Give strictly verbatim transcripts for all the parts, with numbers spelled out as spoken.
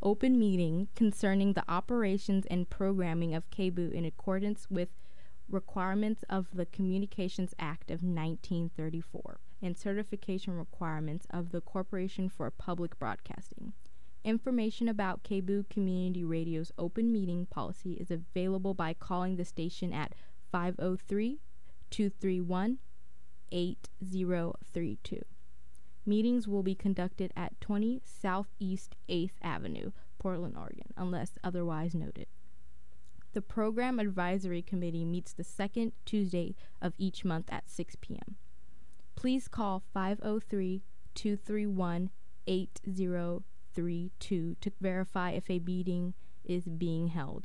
open meeting concerning the operations and programming of K B O O in accordance with requirements of the Communications Act of nineteen thirty-four and certification requirements of the Corporation for Public Broadcasting. Information about K B O O Community Radio's open meeting policy is available by calling the station at five oh three, two three one, eight oh three two. Meetings will be conducted at twenty Southeast eighth Avenue, Portland, Oregon, unless otherwise noted. The Program Advisory Committee meets the second Tuesday of each month at six p.m. Please call five oh three, two three one, eight oh three two to verify if a meeting is being held.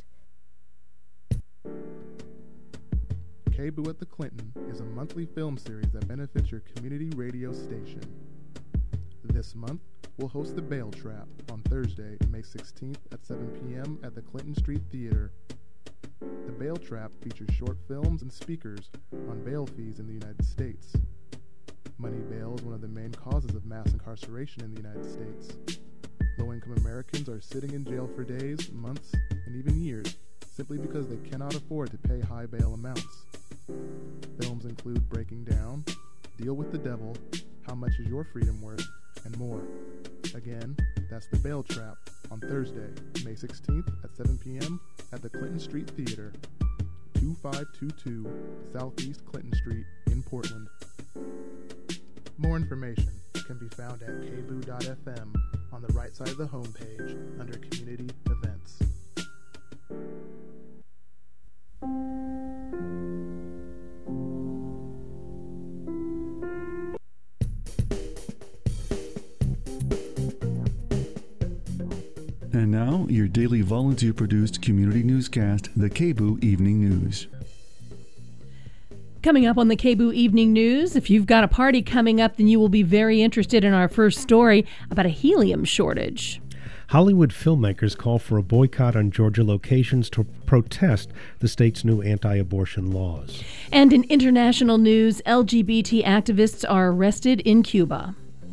K B O O at the Clinton is a monthly film series that benefits your community radio station. This month, we'll host The Bail Trap on Thursday, May sixteenth at seven p.m. at the Clinton Street Theater. The Bail Trap features short films and speakers on bail fees in the United States. Money bail is one of the main causes of mass incarceration in the United States. Low-income Americans are sitting in jail for days, months, and even years simply because they cannot afford to pay high bail amounts. Films include Breaking Down, Deal with the Devil, How Much Is Your Freedom Worth, and more. Again, that's The Bail Trap on Thursday, May sixteenth at seven p.m. at the Clinton Street Theater, two five two two Southeast Clinton Street in Portland. More information can be found at k b o o dot f m on the right side of the homepage under Community Events. And now, your daily volunteer-produced community newscast, the K B O O Evening News. Coming up on the K B O O Evening News, if you've got a party coming up, then you will be very interested in our first story about a helium shortage. Hollywood filmmakers call for a boycott on Georgia locations to protest the state's new anti-abortion laws. And in international news, L G B T activists are arrested in Cuba.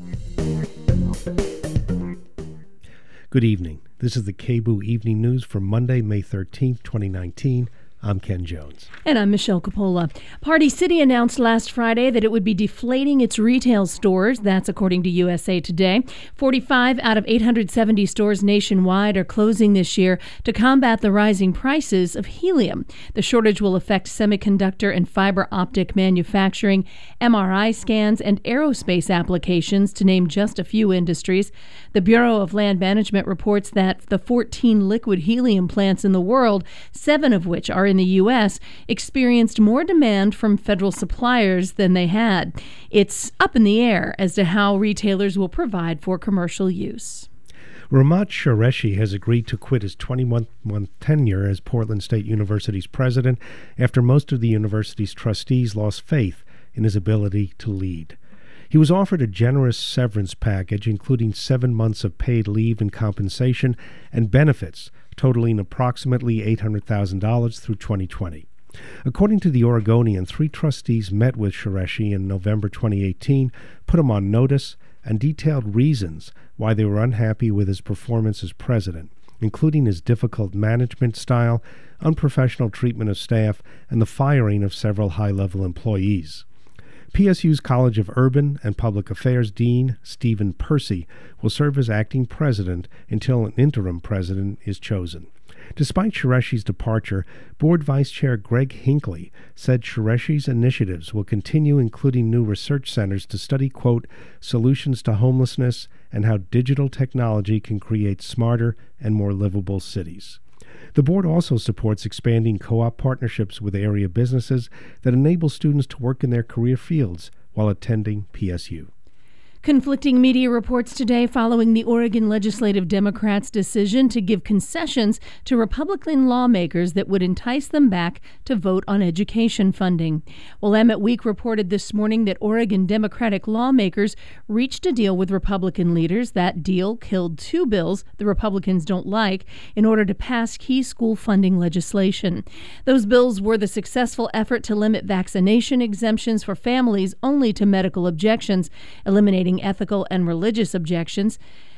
Good evening. This is the K B O O Evening News for Monday, May thirteenth, twenty nineteen. I'm Ken Jones. And I'm Michelle Coppola. Party City announced last Friday that it would be deflating its retail stores. That's according to U S A Today. forty-five out of eight hundred seventy stores nationwide are closing this year to combat the rising prices of helium. The shortage will affect semiconductor and fiber optic manufacturing, M R I scans, and aerospace applications, to name just a few industries. The Bureau of Land Management reports that the fourteen liquid helium plants in the world, seven of which are in the U S, experienced more demand from federal suppliers than they had. It's up in the air as to how retailers will provide for commercial use. Ramat Qureshi has agreed to quit his twenty-one month tenure as Portland State University's president after most of the university's trustees lost faith in his ability to lead. He was offered a generous severance package, including seven months of paid leave and compensation and benefits, totaling approximately eight hundred thousand dollars through twenty twenty. According to the Oregonian, three trustees met with Qureshi in November twenty eighteen, put him on notice, and detailed reasons why they were unhappy with his performance as president, including his difficult management style, unprofessional treatment of staff, and the firing of several high-level employees. P S U's College of Urban and Public Affairs Dean Stephen Percy will serve as acting president until an interim president is chosen. Despite Qureshi's departure, Board Vice Chair Greg Hinckley said Qureshi's initiatives will continue, including new research centers to study, quote, solutions to homelessness and how digital technology can create smarter and more livable cities. The board also supports expanding co-op partnerships with area businesses that enable students to work in their career fields while attending P S U. Conflicting media reports today following the Oregon Legislative Democrats' decision to give concessions to Republican lawmakers that would entice them back to vote on education funding. Willamette Week reported this morning that Oregon Democratic lawmakers reached a deal with Republican leaders. That deal killed two bills the Republicans don't like in order to pass key school funding legislation. Those bills were the successful effort to limit vaccination exemptions for families only to medical objections, eliminating ethical and religious objections.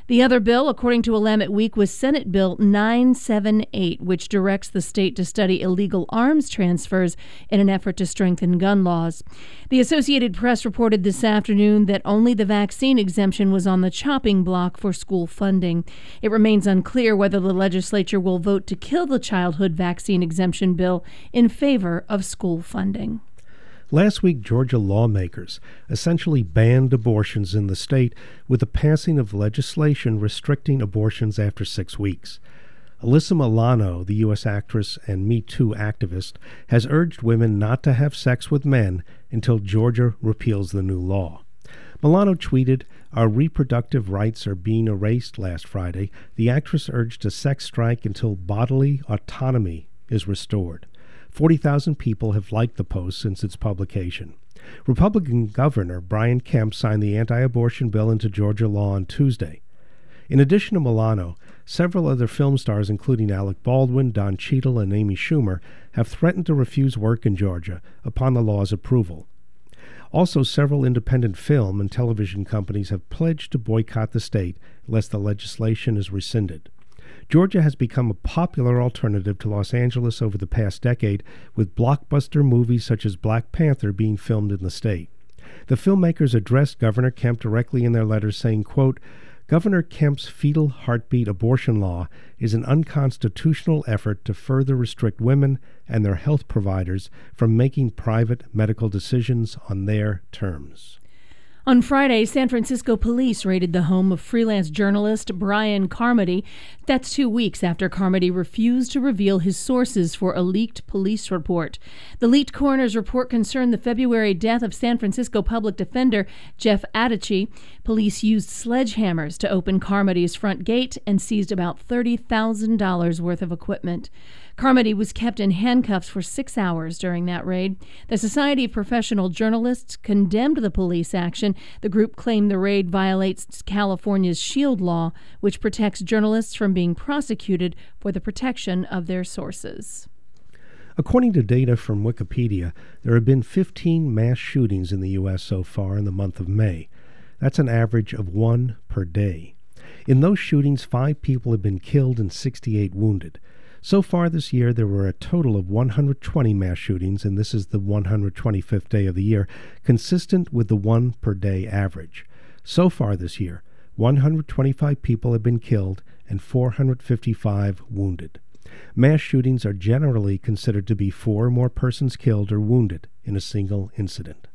The other bill, according to Willamette Week, was Senate Bill nine seventy-eight, which directs the state to study illegal arms transfers in an effort to strengthen gun laws. The Associated Press reported this afternoon that only the vaccine exemption was on the chopping block for school funding. It remains unclear whether the legislature will vote to kill the childhood vaccine exemption bill in favor of school funding. Last week, Georgia lawmakers essentially banned abortions in the state with the passing of legislation restricting abortions after six weeks. Alyssa Milano, the U S actress and Me Too activist, has urged women not to have sex with men until Georgia repeals the new law. Milano tweeted, "Our reproductive rights are being erased." Last Friday, the actress urged a sex strike until bodily autonomy is restored. forty thousand people have liked the post since its publication. Republican Governor Brian Kemp signed the anti-abortion bill into Georgia law on Tuesday. In addition to Milano, several other film stars, including Alec Baldwin, Don Cheadle, and Amy Schumer, have threatened to refuse work in Georgia upon the law's approval. Also, several independent film and television companies have pledged to boycott the state unless the legislation is rescinded. Georgia has become a popular alternative to Los Angeles over the past decade, with blockbuster movies such as Black Panther being filmed in the state. The filmmakers addressed Governor Kemp directly in their letters, saying, quote, "Governor Kemp's fetal heartbeat abortion law is an unconstitutional effort to further restrict women and their health providers from making private medical decisions on their terms." On Friday, San Francisco police raided the home of freelance journalist Brian Carmody. That's two weeks after Carmody refused to reveal his sources for a leaked police report. The leaked coroner's report concerned the February death of San Francisco public defender Jeff Adichie. Police used sledgehammers to open Carmody's front gate and seized about thirty thousand dollars worth of equipment. Carmody was kept in handcuffs for six hours during that raid. The Society of Professional Journalists condemned the police action. The group claimed the raid violates California's SHIELD law, which protects journalists from being prosecuted for the protection of their sources. According to data from Wikipedia, there have been fifteen mass shootings in the U S so far in the month of May. That's an average of one per day. In those shootings, five people have been killed and sixty-eight wounded. So far this year, there were a total of one hundred twenty mass shootings, and this is the one hundred twenty-fifth day of the year, consistent with the one per day average. So far this year, one hundred twenty-five people have been killed and four hundred fifty-five wounded. Mass shootings are generally considered to be four or more persons killed or wounded in a single incident.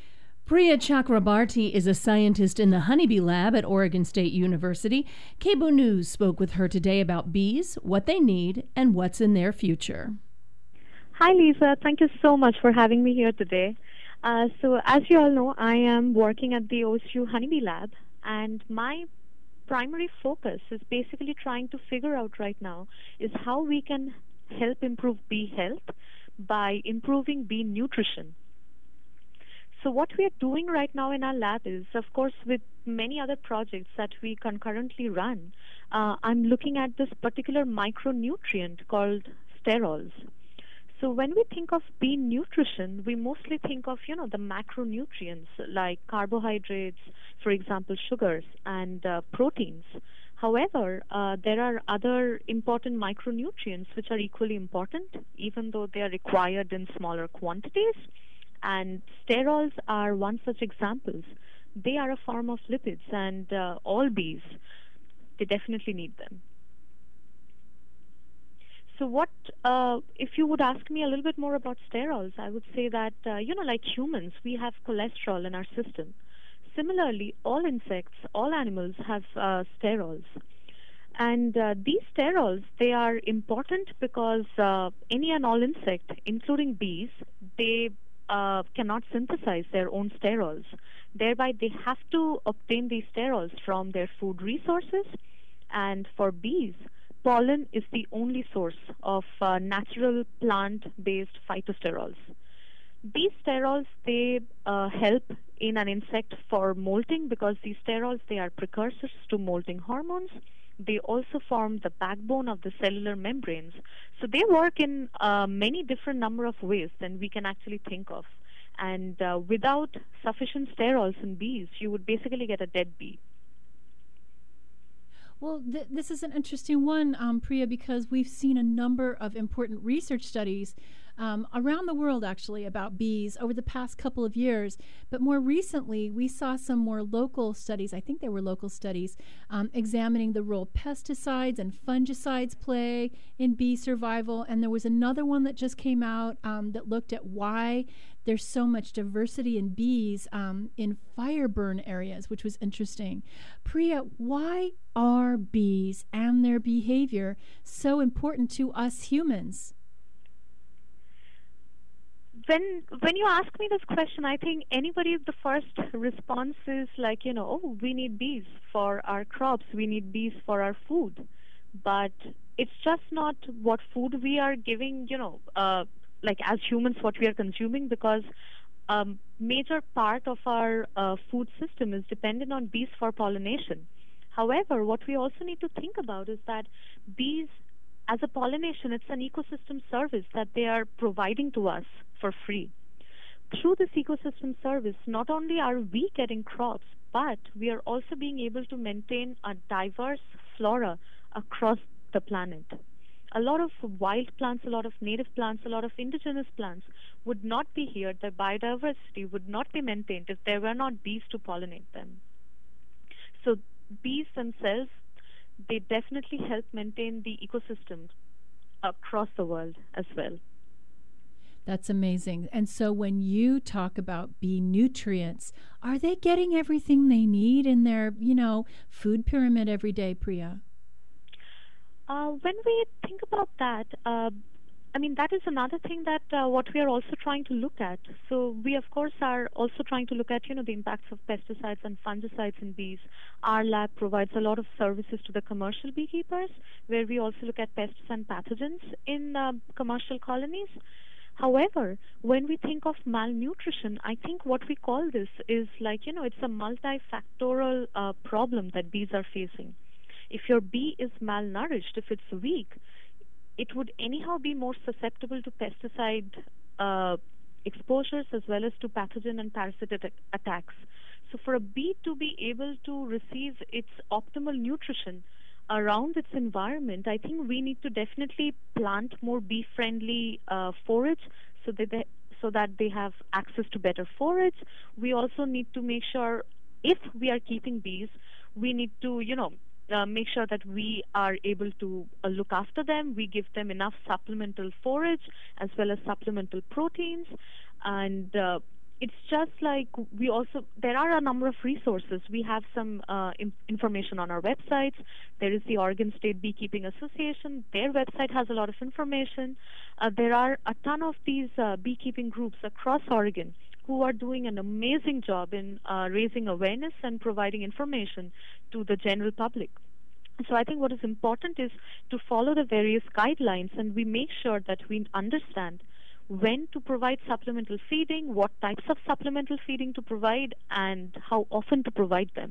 Priya Chakrabarti is a scientist in the honeybee lab at Oregon State University. K B O O News spoke with her today about bees, what they need, and what's in their future. Hi, Lisa. Thank you so much for having me here today. Uh, so, as you all know, I am working at the O S U Honeybee Lab, and my primary focus is basically trying to figure out right now is how we can help improve bee health by improving bee nutrition. So what we are doing right now in our lab is, of course, with many other projects that we concurrently run, uh, I'm looking at this particular micronutrient called sterols. So when we think of bee nutrition, we mostly think of, you know, the macronutrients like carbohydrates, for example, sugars, and uh, proteins. However, uh, there are other important micronutrients which are equally important, even though they are required in smaller quantities. And sterols are one such example. They are a form of lipids, and uh, all bees, they definitely need them. So what, uh, if you would ask me a little bit more about sterols, I would say that, uh, you know, like humans, we have cholesterol in our system. Similarly, all insects, all animals have uh, sterols. And uh, these sterols, they are important because uh, any and all insect, including bees, they Uh, cannot synthesize their own sterols. Thereby, they have to obtain these sterols from their food resources. And for bees, pollen is the only source of uh, natural plant-based phytosterols. These sterols, they uh, help in an insect for molting because these sterols, they are precursors to molting hormones. They also form the backbone of the cellular membranes. So they work in uh, many different number of ways than we can actually think of. And uh, without sufficient sterols in bees, you would basically get a dead bee. Well, th- this is an interesting one, um, Priya, because we've seen a number of important research studies um, around the world, actually, about bees over the past couple of years. But more recently, we saw some more local studies, I think they were local studies, um, examining the role pesticides and fungicides play in bee survival. And there was another one that just came out um, that looked at why there's so much diversity in bees um, in fire burn areas, which was interesting. Priya, why are bees and their behavior so important to us humans? When when you ask me this question, I think anybody, the first response is like, you know, oh, we need bees for our crops, we need bees for our food. But it's just not what food we are giving, you know, uh, like as humans, what we are consuming, because a um, major part of our uh, food system is dependent on bees for pollination. However, what we also need to think about is that bees, as a pollination, it's an ecosystem service that they are providing to us for free. Through this ecosystem service, not only are we getting crops, but we are also being able to maintain a diverse flora across the planet. A lot of wild plants, a lot of native plants, a lot of indigenous plants would not be here. Their biodiversity would not be maintained if there were not bees to pollinate them. So bees themselves, they definitely help maintain the ecosystem across the world as well. That's amazing. And so when you talk about bee nutrients, are they getting everything they need in their, you know, food pyramid every day, Priya? Uh, when we think about that, uh, I mean, that is another thing that uh, what we are also trying to look at. So we, of course, are also trying to look at, you know, the impacts of pesticides and fungicides in bees. Our lab provides a lot of services to the commercial beekeepers, where we also look at pests and pathogens in uh, commercial colonies. However, when we think of malnutrition, I think what we call this is like, you know, it's a multifactorial uh, problem that bees are facing. If your bee is malnourished, if it's weak, it would anyhow be more susceptible to pesticide uh, exposures as well as to pathogen and parasitic attacks. So for a bee to be able to receive its optimal nutrition around its environment, I think we need to definitely plant more bee-friendly uh, forage so that they, so that they have access to better forage. We also need to make sure, if we are keeping bees, we need to, you know, Uh, make sure that we are able to uh, look after them. We give them enough supplemental forage as well as supplemental proteins. And uh, it's just like we also, there are a number of resources. We have some uh, in- information on our websites. There is the Oregon State Beekeeping Association. Their website has a lot of information. Uh, there are a ton of these uh, beekeeping groups across Oregon who are doing an amazing job in uh, raising awareness and providing information to the general public. So I think what is important is to follow the various guidelines, and we make sure that we understand when to provide supplemental feeding, what types of supplemental feeding to provide, and how often to provide them.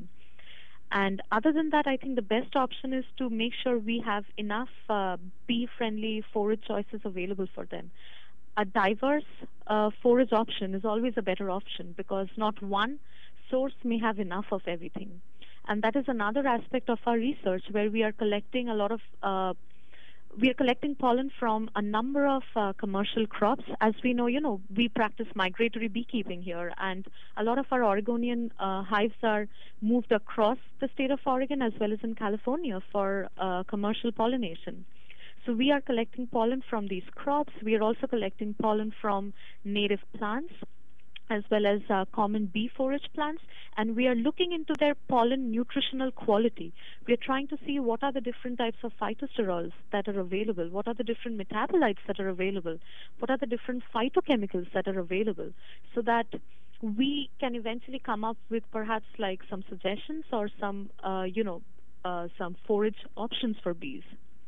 And other than that, I think the best option is to make sure we have enough uh, bee-friendly forage choices available for them. A diverse uh, forage option is always a better option, because not one source may have enough of everything. And that is another aspect of our research, where we are collecting a lot of uh, we are collecting pollen from a number of uh, commercial crops. As we know, you know, we practice migratory beekeeping here, and a lot of our Oregonian uh, hives are moved across the state of Oregon as well as in California for uh, commercial pollination. So we are collecting pollen from these crops. We are also collecting pollen from native plants as well as uh, common bee forage plants, and we are looking into their pollen nutritional quality. We are trying to see what are the different types of phytosterols that are available, what are the different metabolites that are available, what are the different phytochemicals that are available, so that we can eventually come up with perhaps like some suggestions or some, uh, you know, uh, some forage options for bees.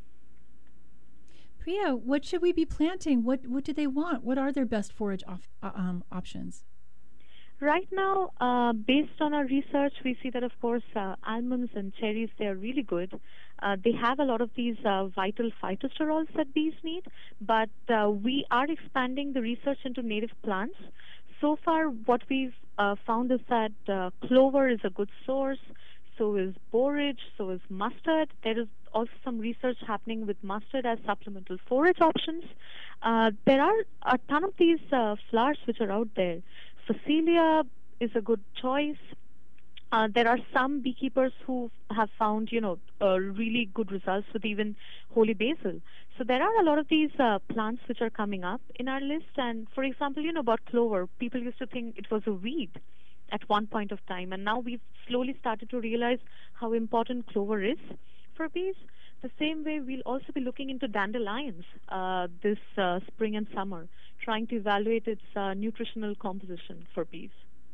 Priya, what should we be planting? What what do they want? What are their best forage off, uh, um, options? Right now, uh, based on our research, we see that, of course, uh, almonds and cherries, they are really good. Uh, they have a lot of these uh, vital phytosterols that bees need, but uh, we are expanding the research into native plants. So far, what we've uh, found is that uh, clover is a good source. so is borage, so is mustard. There is also some research happening with mustard as supplemental forage options. Uh, there are a ton of these uh, flowers which are out there. Phacelia is a good choice. Uh, there are some beekeepers who have found, you know, uh, really good results with even holy basil. So there are a lot of these uh, plants which are coming up in our list. And for example, you know, about clover, people used to think it was a weed at one point of time. And now we've slowly started to realize how important clover is for bees. The same way, we'll also be looking into dandelions uh, this uh, spring and summer, trying to evaluate its uh, nutritional composition for bees.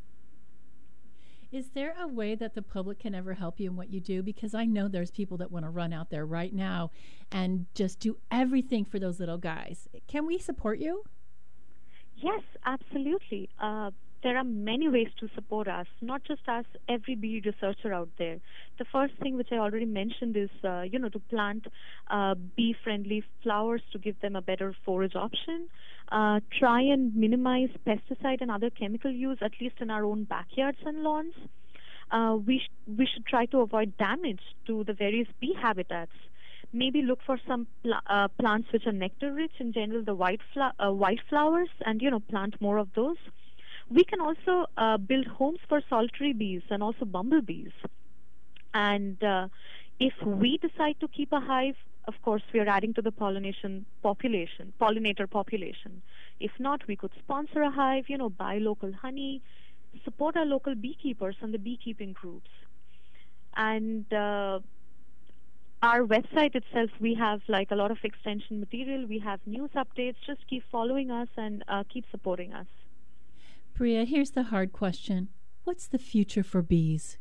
Is there a way that the public can ever help you in what you do? Because I know there's people that want to run out there right now and just do everything for those little guys. Can we support you? Yes, absolutely. Uh, there are many ways to support us, not just us, every bee researcher out there. The first thing, which I already mentioned, is uh, you know to plant uh, bee-friendly flowers to give them a better forage option. Uh, try and minimize pesticide and other chemical use, at least in our own backyards and lawns. Uh, we, sh- we should try to avoid damage to the various bee habitats. Maybe look for some pl- uh, plants which are nectar-rich, in general the white, fla- uh, white flowers, and you know plant more of those. We can also uh, build homes for solitary bees and also bumblebees. And uh, if we decide to keep a hive, of course, we are adding to the pollination population, pollinator population. If not, we could sponsor a hive, you know, buy local honey, support our local beekeepers and the beekeeping groups. And uh, our website itself, we have like a lot of extension material. We have news updates. Just keep following us and uh, keep supporting us. Priya, here's the hard question. What's the future for bees?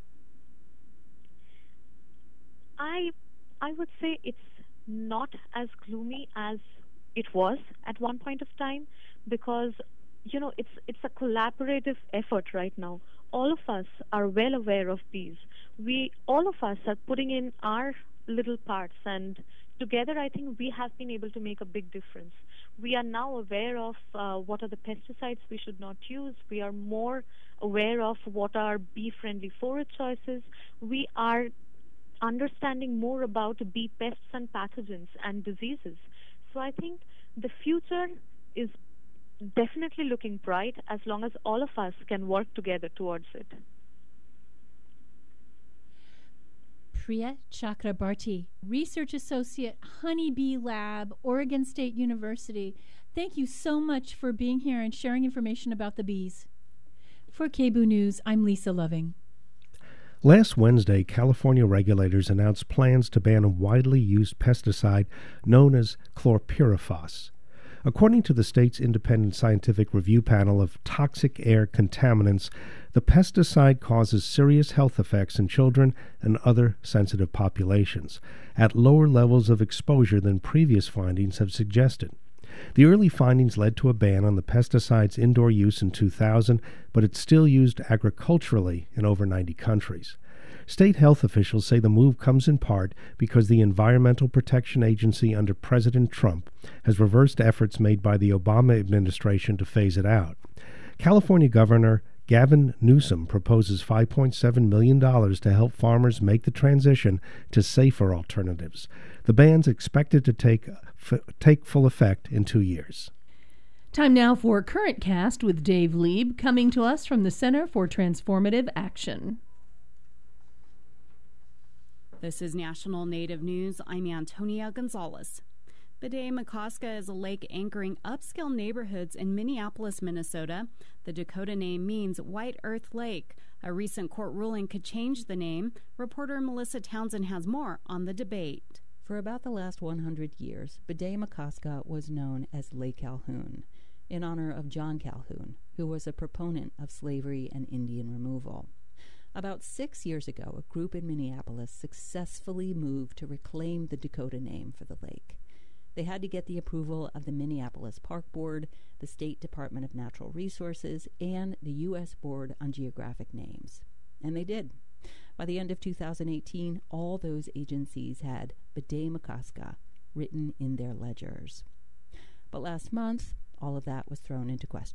I I would say it's not as gloomy as it was at one point of time, because you know it's it's a collaborative effort right now. All of us are well aware of bees. We all of us are putting in our little parts, and together I think we have been able to make a big difference. We are now aware of uh, what are the pesticides we should not use. We are more aware of what are bee-friendly forage choices. We are understanding more about bee pests and pathogens and diseases. So I think the future is definitely looking bright as long as all of us can work together towards it. Priya Chakrabarti, Research Associate, Honeybee Lab, Oregon State University. Thank you so much for being here and sharing information about the bees. For K B O O News, I'm Lisa Loving. Last Wednesday, California regulators announced plans to ban a widely used pesticide known as chlorpyrifos. According to the state's independent scientific review panel of toxic air contaminants, the pesticide causes serious health effects in children and other sensitive populations, at lower levels of exposure than previous findings have suggested. The early findings led to a ban on the pesticide's indoor use in two thousand, but it's still used agriculturally in over ninety countries. State health officials say the move comes in part because the Environmental Protection Agency under President Trump has reversed efforts made by the Obama administration to phase it out. California Governor Gavin Newsom proposes five point seven million dollars to help farmers make the transition to safer alternatives. The ban's expected to take, f- take full effect in two years. Time now for Current Cast with Dave Lieb, coming to us from the Center for Transformative Action. This is National Native News. I'm Antonia Gonzalez. Bedeh-Makaska is a lake anchoring upscale neighborhoods in Minneapolis, Minnesota. The Dakota name means White Earth Lake. A recent court ruling could change the name. Reporter Melissa Townsend has more on the debate. For about the last one hundred years, Bedeh-Makaska was known as Lake Calhoun, in honor of John Calhoun, who was a proponent of slavery and Indian removal. About six years ago, a group in Minneapolis successfully moved to reclaim the Dakota name for the lake. They had to get the approval of the Minneapolis Park Board, the State Department of Natural Resources, and the U S Board on Geographic Names. And they did. By the end of two thousand eighteen, all those agencies had Bedeh-Makaska written in their ledgers. But last month, all of that was thrown into question.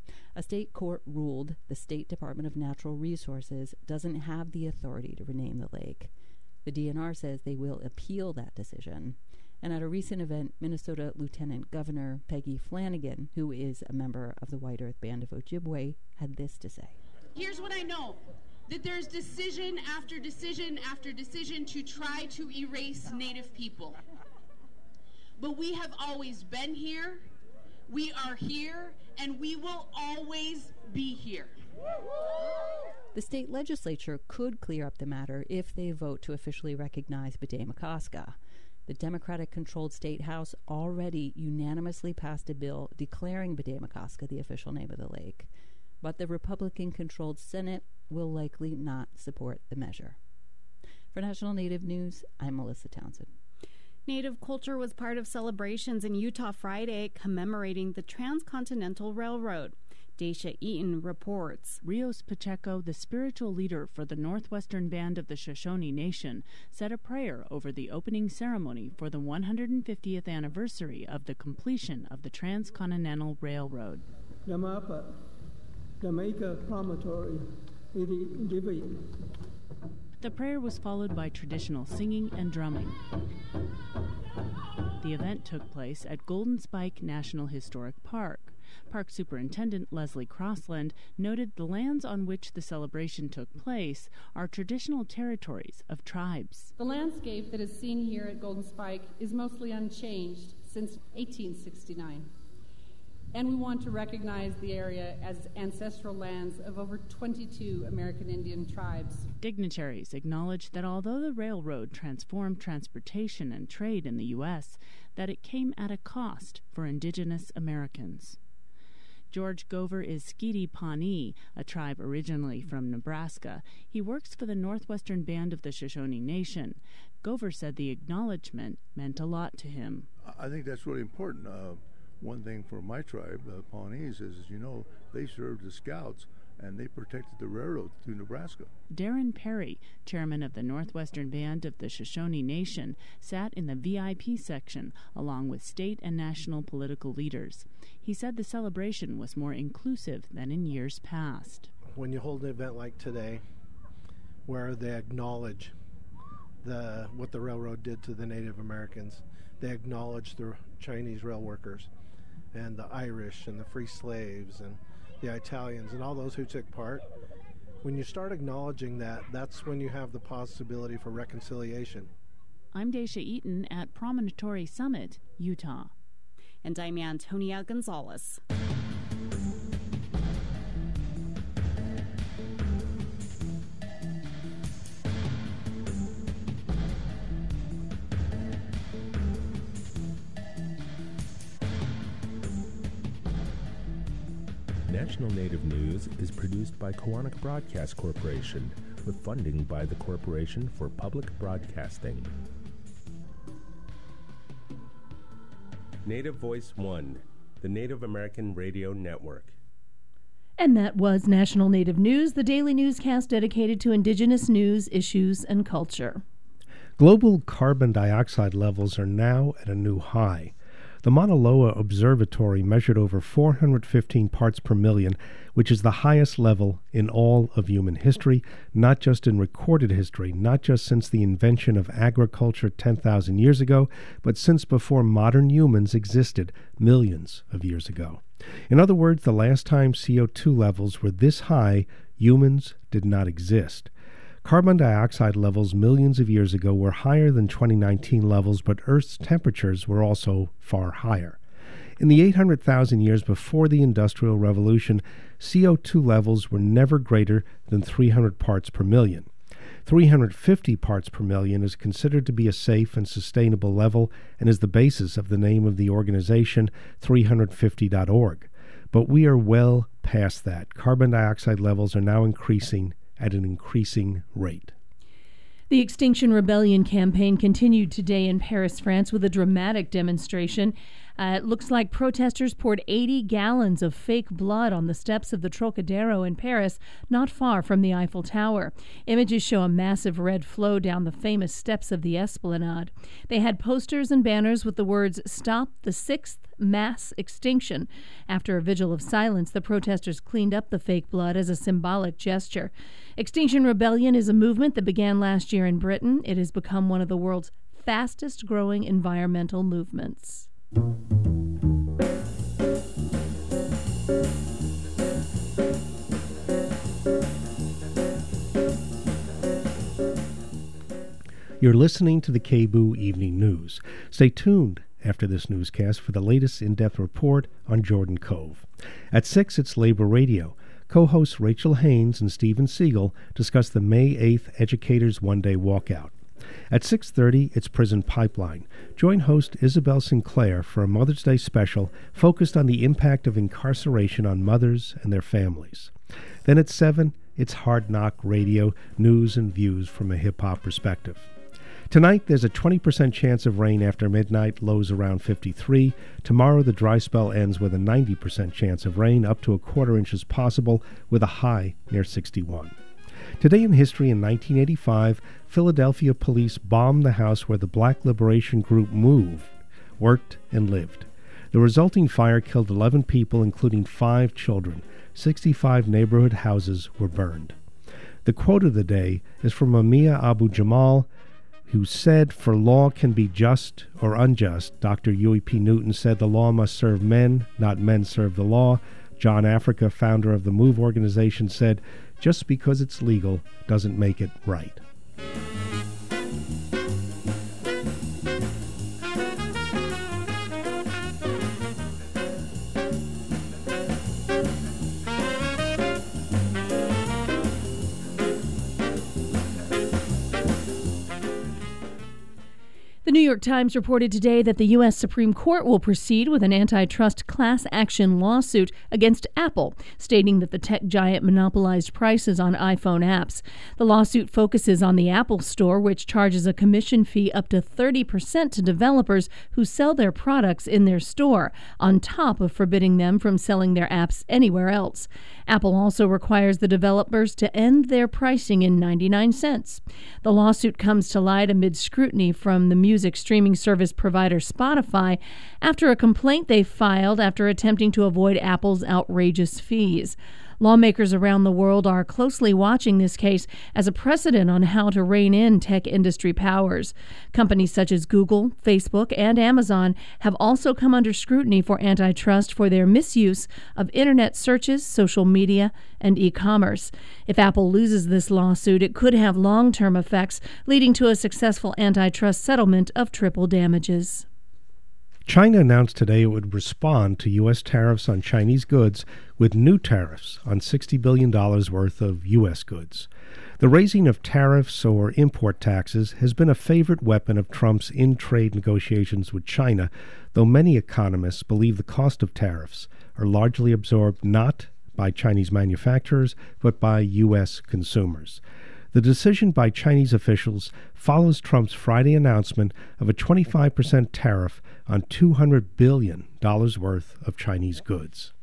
A state court ruled the State Department of Natural Resources doesn't have the authority to rename the lake. The D N R says they will appeal that decision. And at a recent event, Minnesota Lieutenant Governor Peggy Flanagan, who is a member of the White Earth Band of Ojibwe, had this to say. Here's what I know, that there's decision after decision after decision to try to erase Native people. But we have always been here, we are here, and we will always be here. The state legislature could clear up the matter if they vote to officially recognize B'dai-Makaska. The Democratic-controlled State House already unanimously passed a bill declaring B'dai-Makaska the official name of the lake, but the Republican-controlled Senate will likely not support the measure. For National Native News, I'm Melissa Townsend. Native culture was part of celebrations in Utah Friday commemorating the Transcontinental Railroad. Daisha Eaton reports. Rios Pacheco, the spiritual leader for the Northwestern Band of the Shoshone Nation, said a prayer over the opening ceremony for the one hundred fiftieth anniversary of the completion of the Transcontinental Railroad. The prayer was followed by traditional singing and drumming. The event took place at Golden Spike National Historic Park. Park Superintendent Leslie Crossland noted the lands on which the celebration took place are traditional territories of tribes. The landscape that is seen here at Golden Spike is mostly unchanged since eighteen sixty-nine. And we want to recognize the area as ancestral lands of over twenty-two American Indian tribes. Dignitaries acknowledged that although the railroad transformed transportation and trade in the U S, that it came at a cost for indigenous Americans. George Gover is Skeety Pawnee, a tribe originally from Nebraska. He works for the Northwestern Band of the Shoshone Nation. Gover said the acknowledgement meant a lot to him. I think that's really important. Uh, one thing for my tribe, the Pawnees, is, you know, they served as scouts and they protected the railroad through Nebraska. Darren Perry, chairman of the Northwestern Band of the Shoshone Nation, sat in the V I P section along with state and national political leaders. He said the celebration was more inclusive than in years past. When you hold an event like today, where they acknowledge the what the railroad did to the Native Americans, they acknowledge the Chinese rail workers and the Irish and the free slaves and the Italians and all those who took part. When you start acknowledging that, that's when you have the possibility for reconciliation. I'm Daisha Eaton at Promontory Summit, Utah. And I'm Antonia Gonzalez. National Native News is produced by Koahnic Broadcast Corporation with funding by the Corporation for Public Broadcasting. Native Voice One, the Native American Radio Network. And that was National Native News, the daily newscast dedicated to Indigenous news, issues, and culture. Global carbon dioxide levels are now at a new high. The Mauna Loa Observatory measured over four hundred fifteen parts per million, which is the highest level in all of human history, not just in recorded history, not just since the invention of agriculture ten thousand years ago, but since before modern humans existed millions of years ago. In other words, the last time C O two levels were this high, humans did not exist. Carbon dioxide levels millions of years ago were higher than twenty nineteen levels, but Earth's temperatures were also far higher. In the eight hundred thousand years before the Industrial Revolution, C O two levels were never greater than three hundred parts per million. three hundred fifty parts per million is considered to be a safe and sustainable level and is the basis of the name of the organization, three hundred fifty dot org. But we are well past that. Carbon dioxide levels are now increasing at an increasing rate. The Extinction Rebellion campaign continued today in Paris, France, with a dramatic demonstration Uh, it looks like protesters poured eighty gallons of fake blood on the steps of the Trocadero in Paris, not far from the Eiffel Tower. Images show a massive red flow down the famous steps of the Esplanade. They had posters and banners with the words, "Stop the Sixth Mass Extinction." After a vigil of silence, the protesters cleaned up the fake blood as a symbolic gesture. Extinction Rebellion is a movement that began last year in Britain. It has become one of the world's fastest growing environmental movements. You're listening to the K B O Evening News. Stay tuned after this newscast for the latest in-depth report on Jordan Cove. At six, it's Labor Radio. Co-hosts Rachel Haynes and Stephen Siegel discuss the May eighth Educators One-Day Walkout. At six thirty, it's Prison Pipeline. Join host Isabel Sinclair for a Mother's Day special focused on the impact of incarceration on mothers and their families. Then at seven, it's Hard Knock Radio, news and views from a hip-hop perspective. Tonight, there's a twenty percent chance of rain after midnight, lows around fifty-three. Tomorrow, the dry spell ends with a ninety percent chance of rain, up to a quarter inch is possible, with a high near sixty-one. Today in history, in nineteen eighty-five, Philadelphia police bombed the house where the Black Liberation Group moved, worked, and lived. The resulting fire killed eleven people, including five children. sixty-five neighborhood houses were burned. The quote of the day is from Amia Abu Jamal, who said, "For law can be just or unjust." Doctor Huey P. Newton said, "The law must serve men, not men serve the law." John Africa, founder of the MOVE organization, said, "Just because it's legal doesn't make it right." The New York Times reported today that the U S Supreme Court will proceed with an antitrust class action lawsuit against Apple, stating that the tech giant monopolized prices on iPhone apps. The lawsuit focuses on the Apple Store, which charges a commission fee up to thirty percent to developers who sell their products in their store, on top of forbidding them from selling their apps anywhere else. Apple also requires the developers to end their pricing in ninety-nine cents. The lawsuit comes to light amid scrutiny from the music streaming service provider Spotify after a complaint they filed after attempting to avoid Apple's outrageous fees. Lawmakers around the world are closely watching this case as a precedent on how to rein in tech industry powers. Companies such as Google, Facebook, and Amazon have also come under scrutiny for antitrust for their misuse of internet searches, social media, and e-commerce. If Apple loses this lawsuit, it could have long-term effects, leading to a successful antitrust settlement of triple damages. China announced today it would respond to U S tariffs on Chinese goods with new tariffs on sixty billion dollars worth of U S goods. The raising of tariffs or import taxes has been a favorite weapon of Trump's in-trade negotiations with China, though many economists believe the cost of tariffs are largely absorbed not by Chinese manufacturers but by U S consumers. The decision by Chinese officials follows Trump's Friday announcement of a twenty-five percent tariff on two hundred billion dollars worth of Chinese goods.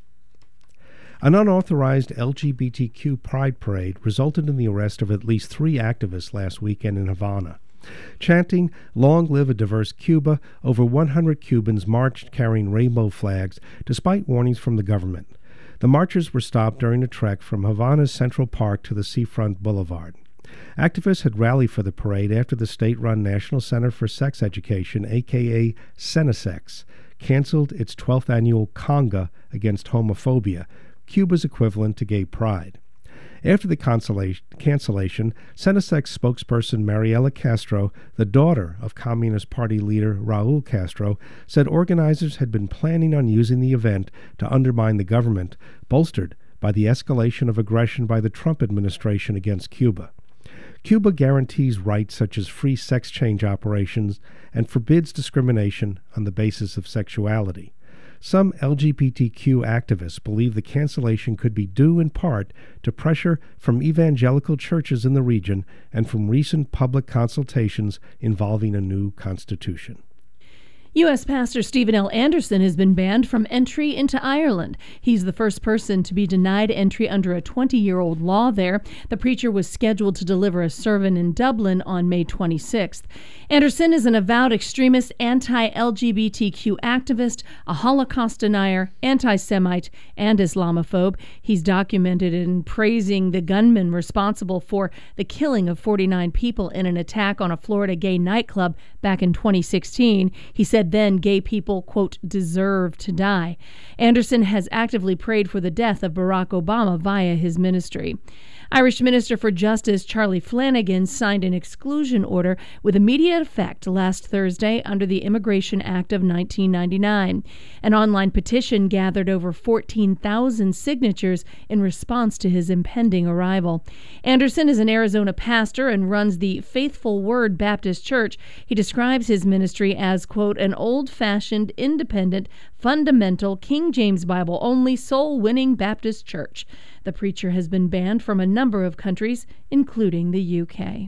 An unauthorized L G B T Q pride parade resulted in the arrest of at least three activists last weekend in Havana. Chanting, "Long live a diverse Cuba," over one hundred Cubans marched carrying rainbow flags despite warnings from the government. The marchers were stopped during a trek from Havana's Central Park to the Seafront Boulevard. Activists had rallied for the parade after the state-run National Center for Sex Education, aka Cenesex, canceled its twelfth annual Conga against homophobia, Cuba's equivalent to gay pride. After the cancellation, Cenesex spokesperson Mariela Castro, the daughter of Communist Party leader Raul Castro, said organizers had been planning on using the event to undermine the government, bolstered by the escalation of aggression by the Trump administration against Cuba. Cuba guarantees rights such as free sex change operations and forbids discrimination on the basis of sexuality. Some L G B T Q activists believe the cancellation could be due in part to pressure from evangelical churches in the region and from recent public consultations involving a new constitution. U S Pastor Stephen L. Anderson has been banned from entry into Ireland. He's the first person to be denied entry under a twenty-year-old law there. The preacher was scheduled to deliver a sermon in Dublin on May twenty-sixth. Anderson is an avowed extremist, anti-L G B T Q activist, a Holocaust denier, anti-Semite, and Islamophobe. He's documented in praising the gunman responsible for the killing of forty-nine people in an attack on a Florida gay nightclub back in twenty sixteen. He said then gay people, quote, deserve to die. Anderson has actively prayed for the death of Barack Obama via his ministry. Irish Minister for Justice Charlie Flanagan signed an exclusion order with immediate effect last Thursday under the Immigration Act of nineteen ninety-nine. An online petition gathered over fourteen thousand signatures in response to his impending arrival. Anderson is an Arizona pastor and runs the Faithful Word Baptist Church. He describes his ministry as, quote, an old-fashioned, independent, fundamental, King James Bible-only, soul-winning Baptist church. The preacher has been banned from a number of countries, including the U K.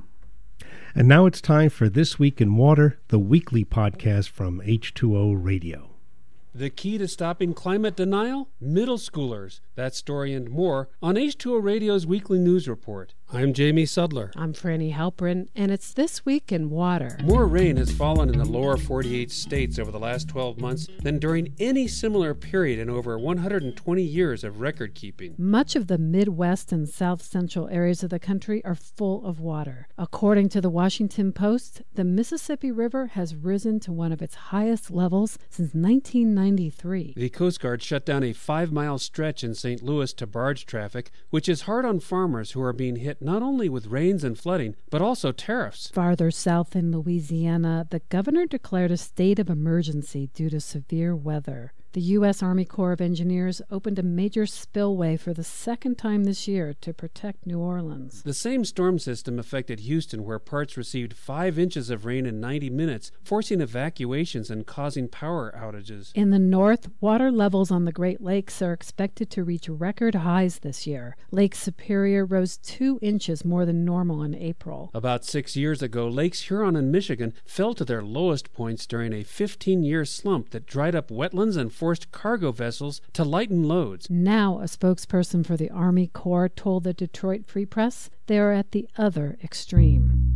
And now it's time for This Week in Water, the weekly podcast from H two O Radio. The key to stopping climate denial? Middle schoolers. That story and more on H two O Radio's weekly news report. I'm Jamie Sudler. I'm Franny Halprin, and it's This Week in Water. More rain has fallen in the lower forty-eight states over the last twelve months than during any similar period in over one hundred twenty years of record keeping. Much of the Midwest and South Central areas of the country are full of water. According to the Washington Post, the Mississippi River has risen to one of its highest levels since nineteen ninety-three. The Coast Guard shut down a five-mile stretch in Saint Louis to barge traffic, which is hard on farmers who are being hit not only with rains and flooding, but also tariffs. Farther south in Louisiana, the governor declared a state of emergency due to severe weather. The U S Army Corps of Engineers opened a major spillway for the second time this year to protect New Orleans. The same storm system affected Houston, where parts received five inches of rain in ninety minutes, forcing evacuations and causing power outages. In the north, water levels on the Great Lakes are expected to reach record highs this year. Lake Superior rose two inches more than normal in April. About six years ago, Lakes Huron and Michigan fell to their lowest points during a fifteen-year slump that dried up wetlands and forced cargo vessels to lighten loads. Now, a spokesperson for the Army Corps told the Detroit Free Press they are at the other extreme.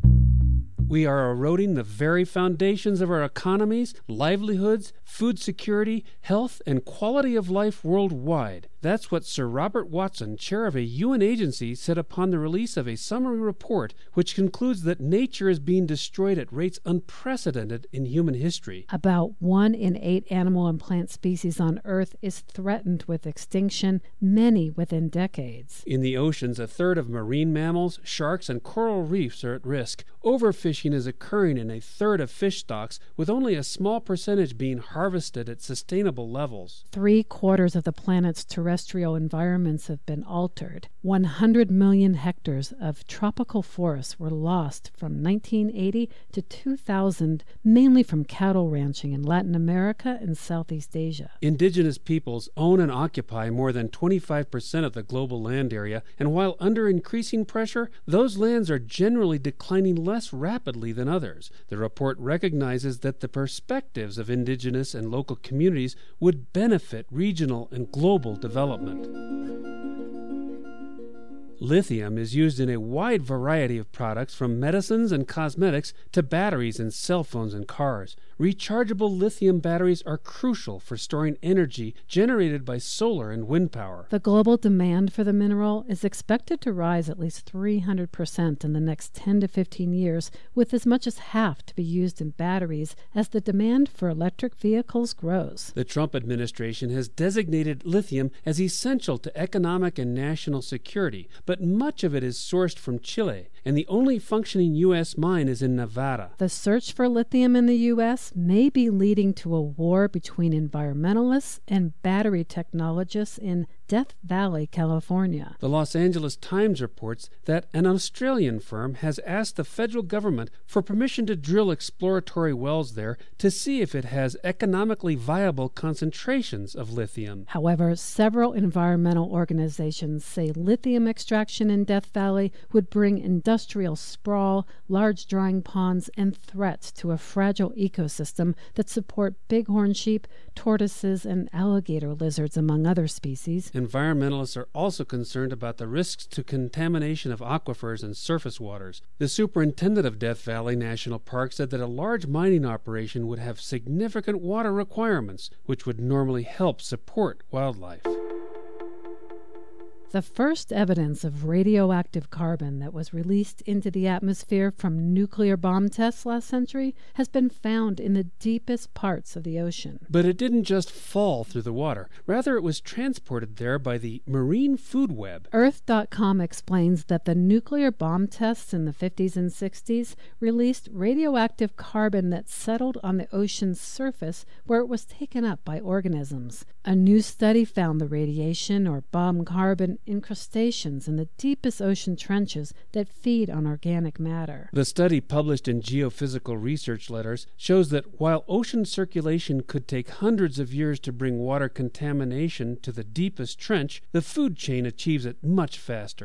We are eroding the very foundations of our economies, livelihoods, food security, health, and quality of life worldwide. That's what Sir Robert Watson, chair of a U N agency, said upon the release of a summary report which concludes that nature is being destroyed at rates unprecedented in human history. About one in eight animal and plant species on Earth is threatened with extinction, many within decades. In the oceans, a third of marine mammals, sharks, and coral reefs are at risk. Overfishing is occurring in a third of fish stocks, with only a small percentage being harvested at sustainable levels. Three quarters of the planet's terrestrial environments have been altered. one hundred million hectares of tropical forests were lost from nineteen eighty to two thousand, mainly from cattle ranching in Latin America and Southeast Asia. Indigenous peoples own and occupy more than twenty-five percent of the global land area, and while under increasing pressure, those lands are generally declining less rapidly than others. The report recognizes that the perspectives of indigenous and local communities would benefit regional and global development. Lithium is used in a wide variety of products, from medicines and cosmetics to batteries in cell phones and cars. Rechargeable lithium batteries are crucial for storing energy generated by solar and wind power. The global demand for the mineral is expected to rise at least three hundred percent in the next ten to fifteen years, with as much as half to be used in batteries as the demand for electric vehicles grows. The Trump administration has designated lithium as essential to economic and national security, but much of it is sourced from Chile, and the only functioning U S mine is in Nevada. The search for lithium in the U S may be leading to a war between environmentalists and battery technologists in Death Valley, California. The Los Angeles Times reports that an Australian firm has asked the federal government for permission to drill exploratory wells there to see if it has economically viable concentrations of lithium. However, several environmental organizations say lithium extraction in Death Valley would bring industrial sprawl, large drying ponds, and threats to a fragile ecosystem that support bighorn sheep, tortoises, and alligator lizards, among other species. Environmentalists are also concerned about the risks to contamination of aquifers and surface waters. The superintendent of Death Valley National Park said that a large mining operation would have significant water requirements, which would normally help support wildlife. The first evidence of radioactive carbon that was released into the atmosphere from nuclear bomb tests last century has been found in the deepest parts of the ocean. But it didn't just fall through the water. Rather, it was transported there by the marine food web. Earth dot com explains that the nuclear bomb tests in the fifties and sixties released radioactive carbon that settled on the ocean's surface where it was taken up by organisms. A new study found the radiation or bomb carbon incrustations in the deepest ocean trenches that feed on organic matter. The study, published in Geophysical Research Letters, shows that while ocean circulation could take hundreds of years to bring water contamination to the deepest trench, the food chain achieves it much faster.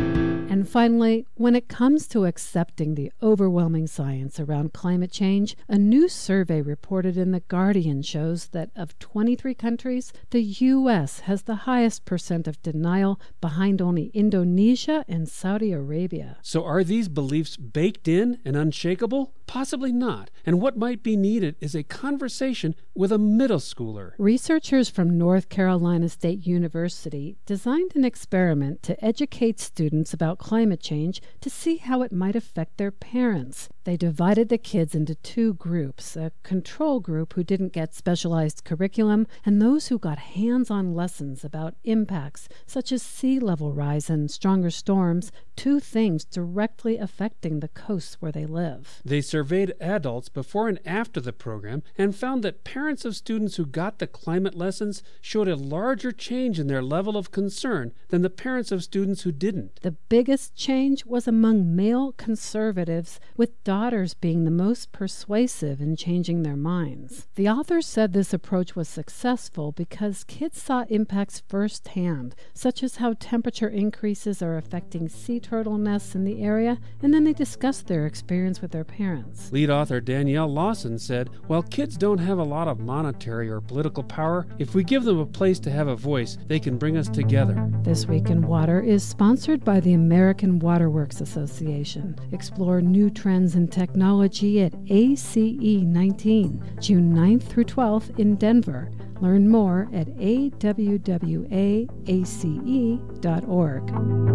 And finally, when it comes to accepting the overwhelming science around climate change, a new survey reported in The Guardian shows that of twenty-three countries, the U S has the highest percent of denial, behind only Indonesia and Saudi Arabia. So are these beliefs baked in and unshakable? Possibly not. And what might be needed is a conversation with a middle schooler. Researchers from North Carolina State University designed an experiment to educate students about climate change to see how it might affect their parents. They divided the kids into two groups, a control group who didn't get specialized curriculum and those who got hands-on lessons about impacts such as sea level rise and stronger storms, two things directly affecting the coasts where they live. They surveyed adults before and after the program and found that parents of students who got the climate lessons showed a larger change in their level of concern than the parents of students who didn't. The biggest change was among male conservatives, with daughters being the most persuasive in changing their minds. The authors said this approach was successful because kids saw impacts firsthand, such as how temperature increases are affecting sea turtle nests in the area, and then they discussed their experience with their parents. Lead author Danielle Lawson said, "While kids don't have a lot of monetary or political power, if we give them a place to have a voice, they can bring us together." This Week in Water is sponsored by the American Waterworks Association. Explore new trends in technology at A C E nineteen, June ninth through twelfth in Denver. Learn more at A W W A A C E dot org.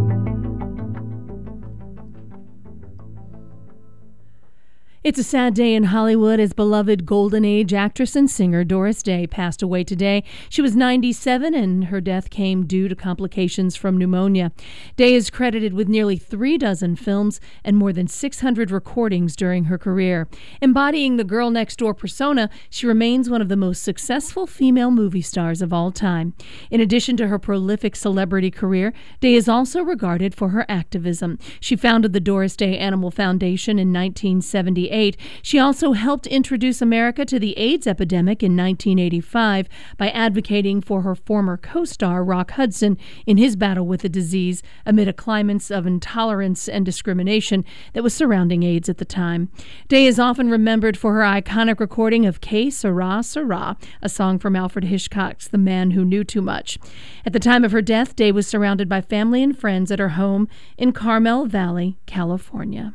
It's a sad day in Hollywood as beloved Golden Age actress and singer Doris Day passed away today. She was ninety-seven, and her death came due to complications from pneumonia. Day is credited with nearly three dozen films and more than six hundred recordings during her career. Embodying the girl next door persona, she remains one of the most successful female movie stars of all time. In addition to her prolific celebrity career, Day is also regarded for her activism. She founded the Doris Day Animal Foundation in nineteen seventy-eight. She also helped introduce America to the AIDS epidemic in nineteen eighty-five by advocating for her former co-star Rock Hudson in his battle with the disease amid a climate of intolerance and discrimination that was surrounding AIDS at the time. Day is often remembered for her iconic recording of Que Sera Sera, a song from Alfred Hitchcock's The Man Who Knew Too Much. At the time of her death, Day was surrounded by family and friends at her home in Carmel Valley, California.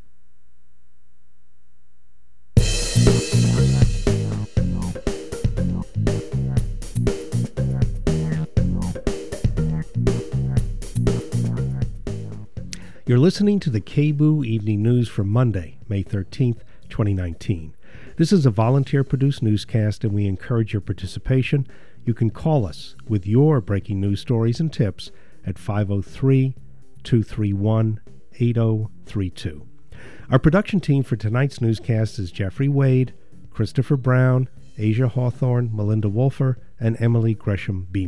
You're listening to the K B O O Evening News for Monday, May thirteenth, twenty nineteen. This is a volunteer-produced newscast, and we encourage your participation. You can call us with your breaking news stories and tips at five oh three, two three one, eight oh three two. Our production team for tonight's newscast is Jeffrey Wade, Christopher Brown, Asia Hawthorne, Melinda Wolfer, and Emily Gresham Beamer.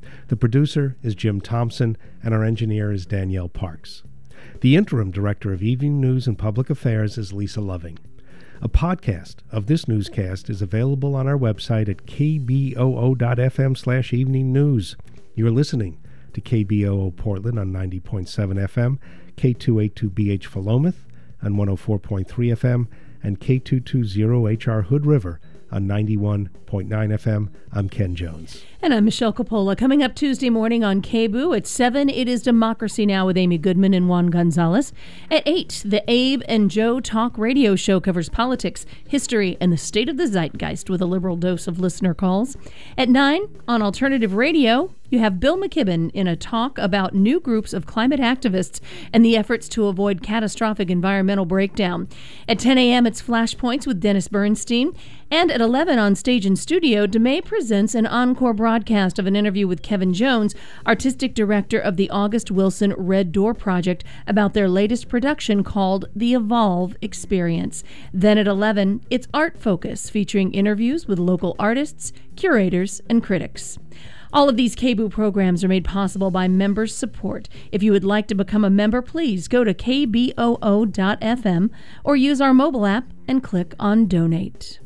The producer is Jim Thompson, and our engineer is Danielle Parks. The interim director of Evening News and Public Affairs is Lisa Loving. A podcast of this newscast is available on our website at k b o o dot f m slash evening news. You're listening to K B O O Portland on ninety point seven F M, K two eighty-two B H Philomath on one oh four point three F M, and K two twenty H R Hood River on ninety-one point nine F M. I'm Ken Jones. And I'm Michelle Coppola. Coming up Tuesday morning on K B O O at seven, it is Democracy Now! With Amy Goodman and Juan Gonzalez. At eight, the Abe and Joe Talk radio show covers politics, history, and the state of the zeitgeist with a liberal dose of listener calls. At nine, on Alternative Radio, you have Bill McKibben in a talk about new groups of climate activists and the efforts to avoid catastrophic environmental breakdown. At ten a.m., it's Flashpoints with Dennis Bernstein. And at eleven on Stage and Studio, DeMay presents an encore broadcast of an interview with Kevin Jones, artistic director of the August Wilson Red Door Project, about their latest production called The Evolve Experience. Then at eleven, it's Art Focus, featuring interviews with local artists, curators, and critics. All of these K B O O programs are made possible by members' support. If you would like to become a member, please go to k b o o dot f m or use our mobile app and click on Donate.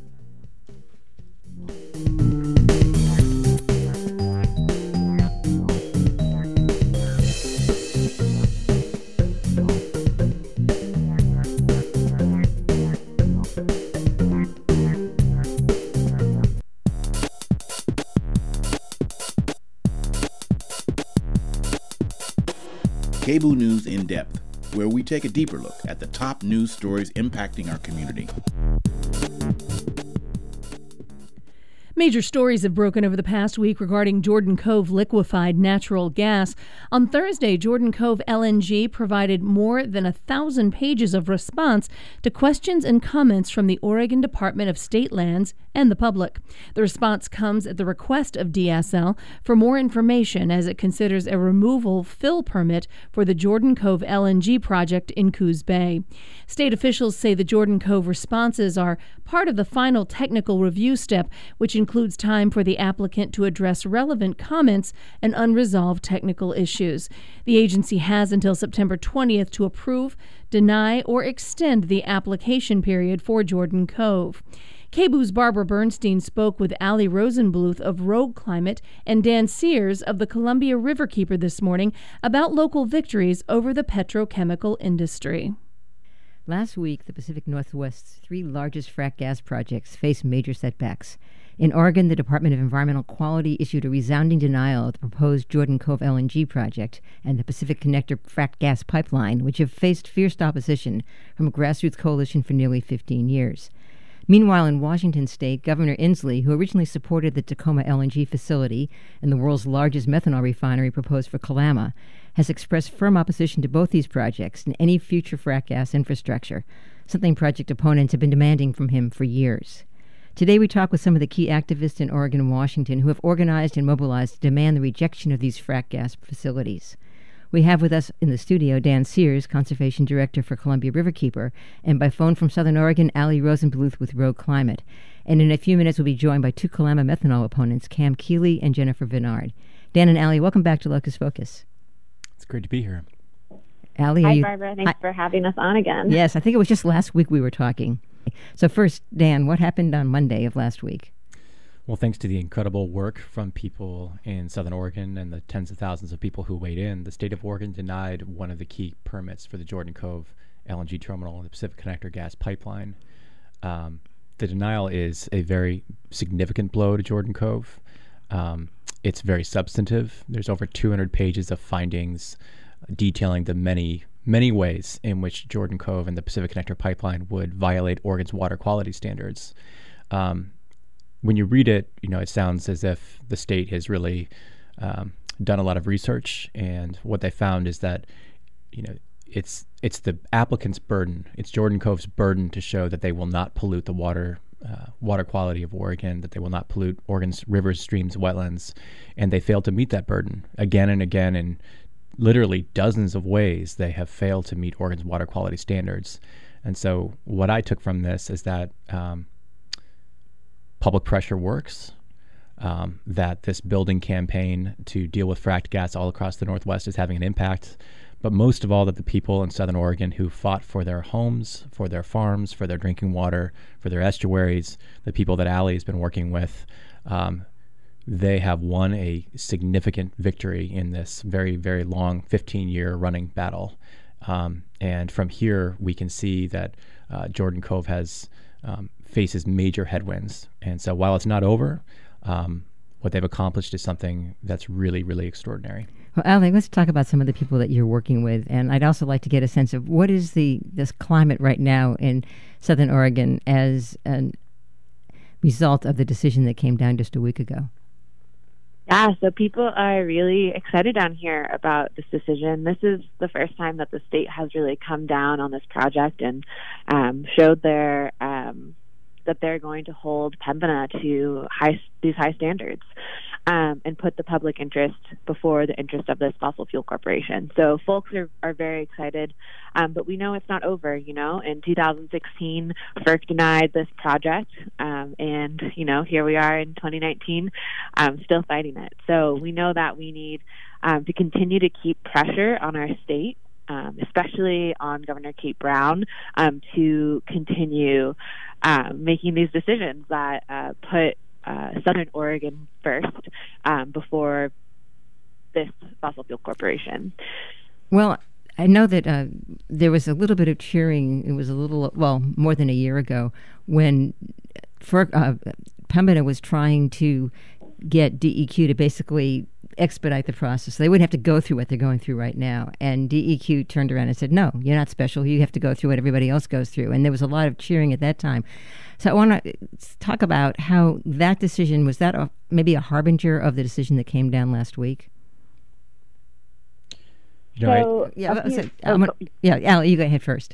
K B O O News in Depth, where we take a deeper look at the top news stories impacting our community. Major stories have broken over the past week regarding Jordan Cove liquefied natural gas. On Thursday, Jordan Cove L N G provided more than a thousand pages of response to questions and comments from the Oregon Department of State Lands and the public. The response comes at the request of D S L for more information as it considers a removal fill permit for the Jordan Cove L N G project in Coos Bay. State officials say the Jordan Cove responses are part of the final technical review step, which includes time for the applicant to address relevant comments and unresolved technical issues. The agency has until September twentieth to approve, deny, or extend the application period for Jordan Cove. K B O O's Barbara Bernstein spoke with Ali Rosenbluth of Rogue Climate and Dan Sears of the Columbia Riverkeeper this morning about local victories over the petrochemical industry. Last week, the Pacific Northwest's three largest frac gas projects faced major setbacks. In Oregon, the Department of Environmental Quality issued a resounding denial of the proposed Jordan Cove L N G project and the Pacific Connector frac gas pipeline, which have faced fierce opposition from a grassroots coalition for nearly fifteen years. Meanwhile, in Washington state, Governor Inslee, who originally supported the Tacoma L N G facility and the world's largest methanol refinery proposed for Kalama, has expressed firm opposition to both these projects and any future frac gas infrastructure, something project opponents have been demanding from him for years. Today we talk with some of the key activists in Oregon and Washington who have organized and mobilized to demand the rejection of these frac gas facilities. We have with us in the studio Dan Sears, Conservation Director for Columbia Riverkeeper, and by phone from Southern Oregon, Ali Rosenbluth with Rogue Climate. And in a few minutes we'll be joined by two Kalama methanol opponents, Cam Keeley and Jennifer Vennard. Dan and Ali, welcome back to Locus Focus. It's great to be here. Ali, Hi, you, Barbara. Thanks I, for having us on again. Yes, I think it was just last week we were talking. So first, Dan, what happened on Monday of last week? Well, thanks to the incredible work from people in Southern Oregon and the tens of thousands of people who weighed in, the state of Oregon denied one of the key permits for the Jordan Cove L N G terminal and the Pacific Connector gas pipeline. Um, the denial is a very significant blow to Jordan Cove. Um, it's very substantive. There's over two hundred pages of findings detailing the many, many ways in which Jordan Cove and the Pacific Connector pipeline would violate Oregon's water quality standards. Um, when you read it, you know, it sounds as if the state has really um, done a lot of research, and what they found is that, you know, it's it's the applicant's burden, it's Jordan Cove's burden to show that they will not pollute the water uh, water quality of Oregon, that they will not pollute Oregon's rivers, streams, wetlands, and they failed to meet that burden again and again in literally dozens of ways. They have failed to meet Oregon's water quality standards. And so what I took from this is that um, public pressure works. um, that this building campaign to deal with fracked gas all across the Northwest is having an impact. But most of all, that the people in Southern Oregon who fought for their homes, for their farms, for their drinking water, for their estuaries, the people that Allie has been working with, um, they have won a significant victory in this very, very long fifteen-year running battle. Um, and from here, we can see that uh, Jordan Cove has um, faces major headwinds. And so while it's not over, um, what they've accomplished is something that's really, really extraordinary. Well, Allie, let's talk about some of the people that you're working with. And I'd also like to get a sense of what is the this climate right now in Southern Oregon as a result of the decision that came down just a week ago. Yeah, so people are really excited down here about this decision. This is the first time that the state has really come down on this project and um, showed their um, that they're going to hold Pembina to high, these high standards um, and put the public interest before the interest of this fossil fuel corporation. So folks are, are very excited, um, but we know it's not over. You know, in two thousand sixteen, FERC denied this project, um, and, you know, here we are in twenty nineteen, um, still fighting it. So we know that we need um, to continue to keep pressure on our state, Um, especially on Governor Kate Brown, um, to continue um, making these decisions that uh, put uh, Southern Oregon first um, before this fossil fuel corporation. Well, I know that uh, there was a little bit of cheering. It was a little, well, more than a year ago when FERC, uh, Pembina was trying to get D E Q to basically expedite the process. So they wouldn't have to go through what they're going through right now. And D E Q turned around and said, no, you're not special. You have to go through what everybody else goes through. And there was a lot of cheering at that time. So I want to talk about how that decision, was that a, maybe a harbinger of the decision that came down last week? You know, so, I, yeah, few, so, oh, gonna, yeah, Allie, you go ahead first.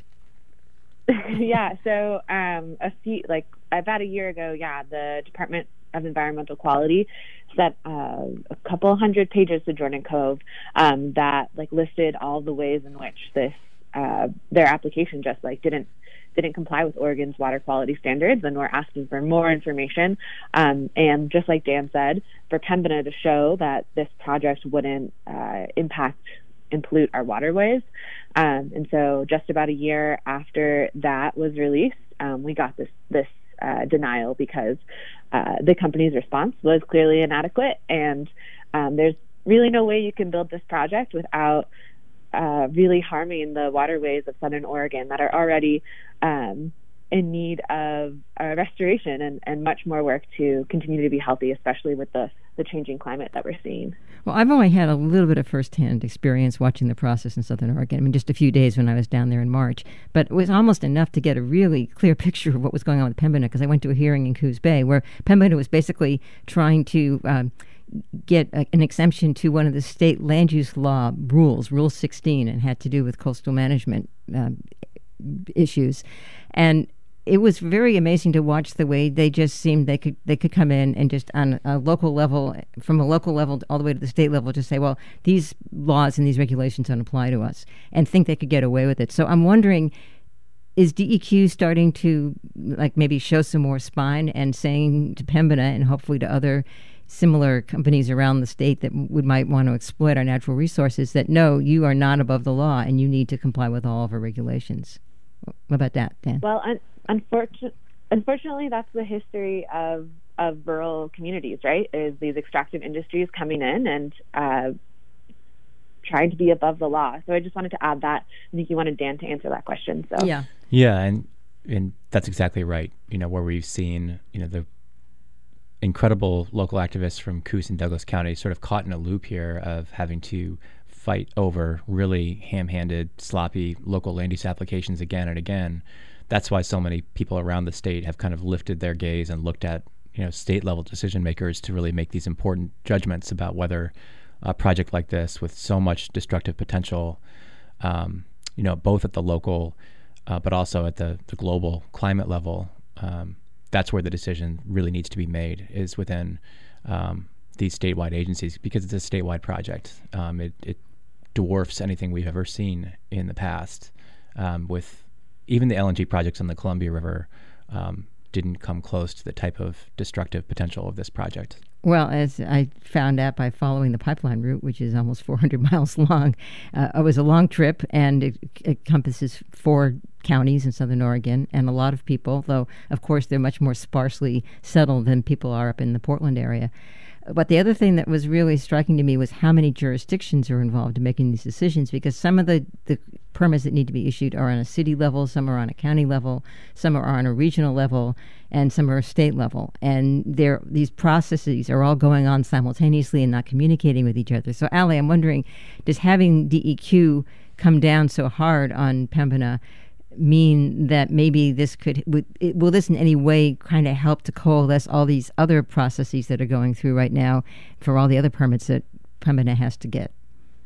yeah, so um, a few, like about a year ago, yeah, the Department of Environmental Quality sent uh, a couple hundred pages to Jordan Cove um, that like listed all the ways in which this uh, their application just like didn't didn't comply with Oregon's water quality standards, and we're asking for more information. Um, and just like Dan said, for Pembina to show that this project wouldn't uh, impact and pollute our waterways. Um, and so just about a year after that was released, um, we got this this uh, denial because uh, the company's response was clearly inadequate, and um, there's really no way you can build this project without uh, really harming the waterways of Southern Oregon that are already um, in need of uh, restoration and, and much more work to continue to be healthy, especially with the, the changing climate that we're seeing. Well, I've only had a little bit of firsthand experience watching the process in Southern Oregon. I mean, just a few days when I was down there in March. But it was almost enough to get a really clear picture of what was going on with Pembina, because I went to a hearing in Coos Bay where Pembina was basically trying to um, get a, an exemption to one of the state land use law rules, Rule sixteen, and had to do with coastal management um, issues. And it was very amazing to watch the way they just seemed they could they could come in and just on a local level, from a local level all the way to the state level, just say, well, these laws and these regulations don't apply to us, and think they could get away with it. So I'm wondering, is D E Q starting to like maybe show some more spine and saying to Pembina and hopefully to other similar companies around the state that would might want to exploit our natural resources that no, you are not above the law and you need to comply with all of our regulations? What about that, Dan? Well, un- unfortunately, unfortunately, that's the history of of rural communities, right? Is these extractive industries coming in and uh, trying to be above the law. So I just wanted to add that. I think you wanted Dan to answer that question. So yeah, yeah, and and that's exactly right. You know, where we've seen, you know, the incredible local activists from Coos and Douglas County sort of caught in a loop here of having to fight over really ham-handed, sloppy local land use applications again and again. That's why so many people around the state have kind of lifted their gaze and looked at, you know, state-level decision makers to really make these important judgments about whether a project like this, with so much destructive potential, um, you know, both at the local uh, but also at the, the global climate level, um, that's where the decision really needs to be made, is within um, these statewide agencies, because it's a statewide project. Um, it, it dwarfs anything we've ever seen in the past, um, with even the L N G projects on the Columbia River um, didn't come close to the type of destructive potential of this project. Well, as I found out by following the pipeline route, which is almost four hundred miles long, uh, it was a long trip, and it, it encompasses four counties in southern Oregon, and a lot of people, though, of course, they're much more sparsely settled than people are up in the Portland area. But the other thing that was really striking to me was how many jurisdictions are involved in making these decisions, because some of the, the permits that need to be issued are on a city level, some are on a county level, some are on a regional level, and some are state level. And they're, these processes are all going on simultaneously and not communicating with each other. So, Allie, I'm wondering, does having D E Q come down so hard on Pembina mean that maybe this could, would, it, will this in any way kind of help to coalesce all these other processes that are going through right now for all the other permits that Pembina has to get?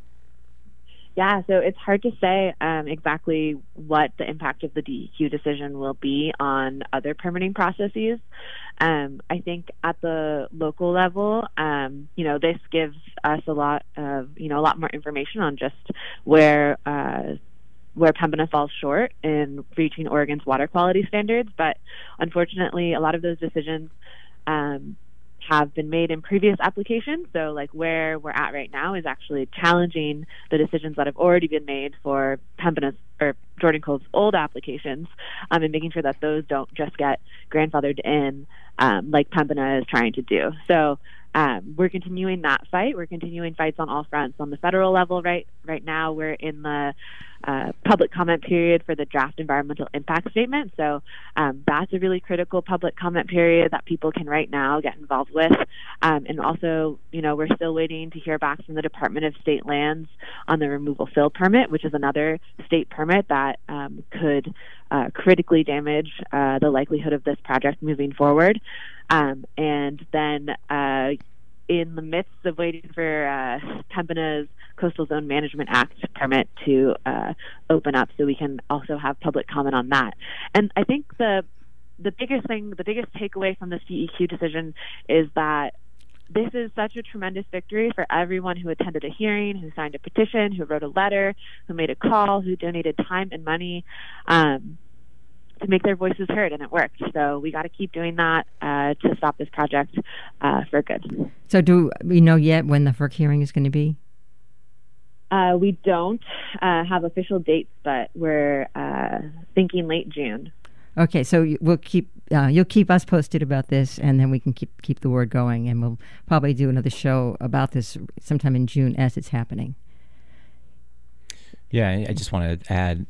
Yeah, so it's hard to say um, exactly what the impact of the D E Q decision will be on other permitting processes. Um, I think at the local level, um, you know, this gives us a lot of, you know, a lot more information on just where uh, where Pembina falls short in reaching Oregon's water quality standards. But unfortunately, a lot of those decisions um, have been made in previous applications. So like where we're at right now is actually challenging the decisions that have already been made for Pembina's or Jordan Cove's old applications, um, and making sure that those don't just get grandfathered in um, like Pembina is trying to do. So um, we're continuing that fight. We're continuing fights on all fronts. On the federal level, right right now, we're in the uh, public comment period for the draft environmental impact statement. So um, that's a really critical public comment period that people can right now get involved with. Um, and also, you know, we're still waiting to hear back from the Department of State Lands on the removal fill permit, which is another state permit that um, could uh, critically damage uh, the likelihood of this project moving forward. Um, and then uh, in the midst of waiting for uh, Pembina's Coastal Zone Management Act permit to uh, open up so we can also have public comment on that. And I think the the biggest thing, the biggest takeaway from this D E Q decision is that this is such a tremendous victory for everyone who attended a hearing, who signed a petition, who wrote a letter, who made a call, who donated time and money um, to make their voices heard, and it worked. So we got to keep doing that uh, to stop this project uh, for good. So do we know yet when the F E R C hearing is going to be? Uh, we don't uh, have official dates, but we're uh, thinking late June. Okay, so we'll keep uh, you'll keep us posted about this, and then we can keep keep the word going, and we'll probably do another show about this sometime in June as it's happening. Yeah, I just want to add,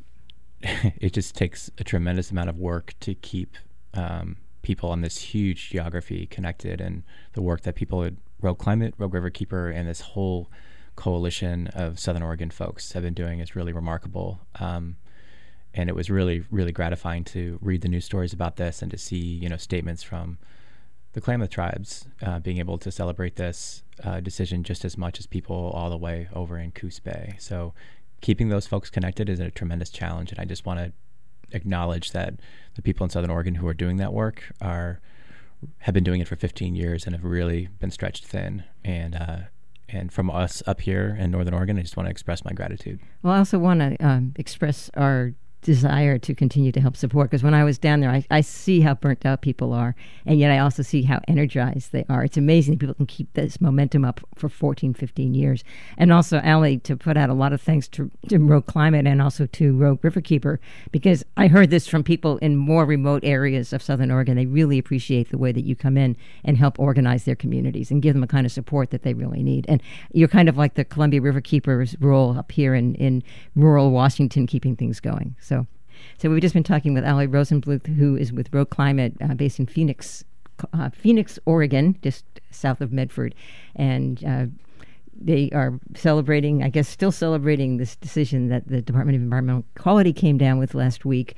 it just takes a tremendous amount of work to keep um, people on this huge geography connected, and the work that people at Rogue Climate, Rogue Riverkeeper, and this whole coalition of Southern Oregon folks have been doing is really remarkable. Um, and it was really, really gratifying to read the news stories about this and to see, you know, statements from the Klamath tribes uh, being able to celebrate this uh, decision just as much as people all the way over in Coos Bay. So keeping those folks connected is a tremendous challenge, and I just want to acknowledge that the people in Southern Oregon who are doing that work are have been doing it for fifteen years and have really been stretched thin. And uh, and from us up here in Northern Oregon, I just want to express my gratitude. Well, I also want to um, express our desire to continue to help support, because when I was down there, I, I see how burnt out people are, and yet I also see how energized they are. It's amazing people can keep this momentum up for fourteen, fifteen years. And also, Allie, to put out a lot of thanks to, to Rogue Climate and also to Rogue Riverkeeper, because I heard this from people in more remote areas of Southern Oregon. They really appreciate the way that you come in and help organize their communities and give them a kind of support that they really need. And you're kind of like the Columbia Riverkeeper's role up here in, in rural Washington, keeping things going. So, so we've just been talking with Allie Rosenbluth, who is with Rogue Climate, uh, based in Phoenix, uh, Phoenix, Oregon, just south of Medford, and uh, they are celebrating, I guess, still celebrating this decision that the Department of Environmental Quality came down with last week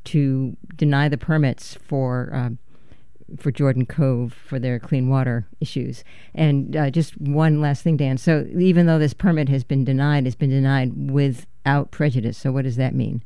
to deny the permits for um, for Jordan Cove for their clean water issues. And uh, just one last thing, Dan. So even though this permit has been denied, it's been denied without prejudice. So what does that mean?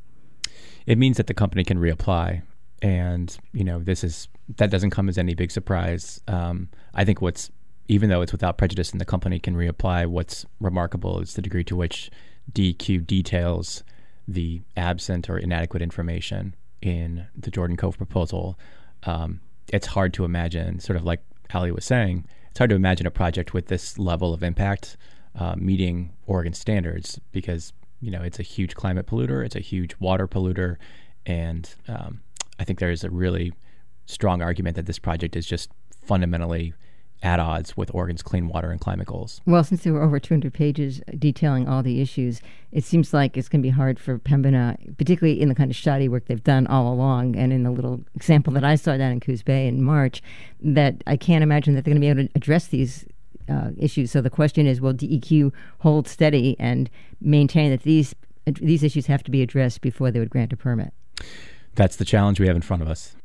It means that the company can reapply, and you know this is that doesn't come as any big surprise. Um, I think what's even though it's without prejudice and the company can reapply, what's remarkable is the degree to which D E Q details the absent or inadequate information in the Jordan Cove proposal, um, it's hard to imagine, sort of like Ali was saying, it's hard to imagine a project with this level of impact uh, meeting Oregon standards because, you know, it's a huge climate polluter, it's a huge water polluter, and um, I think there is a really strong argument that this project is just fundamentally at odds with Oregon's clean water and climate goals. Well, since there were over two hundred pages detailing all the issues, it seems like it's going to be hard for Pembina, particularly in the kind of shoddy work they've done all along, and in the little example that I saw down in Coos Bay in March, that I can't imagine that they're going to be able to address these uh, issues. So the question is, will D E Q hold steady and maintain that these these issues have to be addressed before they would grant a permit? That's the challenge we have in front of us.